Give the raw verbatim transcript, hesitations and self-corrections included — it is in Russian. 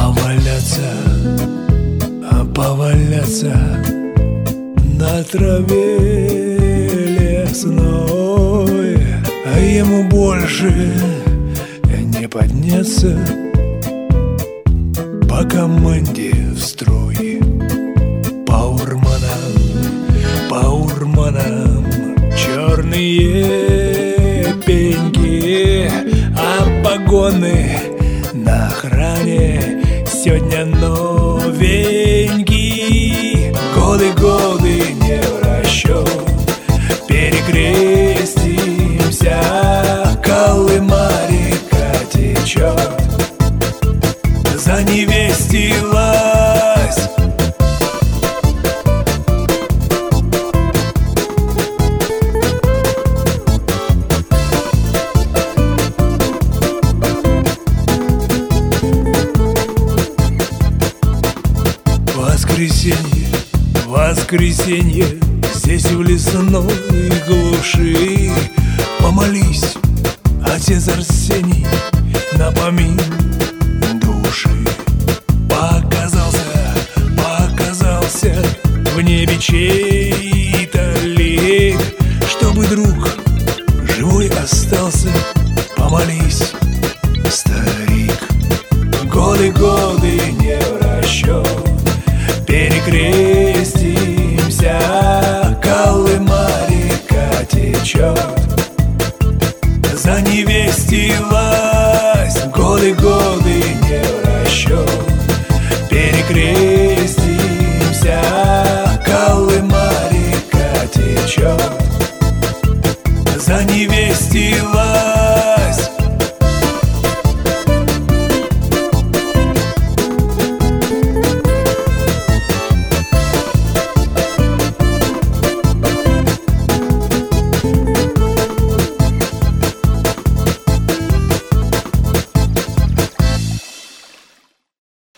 Поваляться, поваляться на траве лесной, а ему больше не подняться. По команде в строй, по урманам, по урманам черные пеньки, а погоны на охране сегодня новенький. Годы, годы не в расчет, перекрестимся, Колыма река течет, заневестилась. Воскресенье, воскресенье, здесь в лесной глуши. Помолись, отец Арсений, напомни души. Показался, показался в небе чей-то лик, чтобы друг живой остался. Помолись, старик. Годы, годы не в расчет, перекрестимся, Колыма река течет, заневестилась. Годы, годы не в расчет, перекрестимся,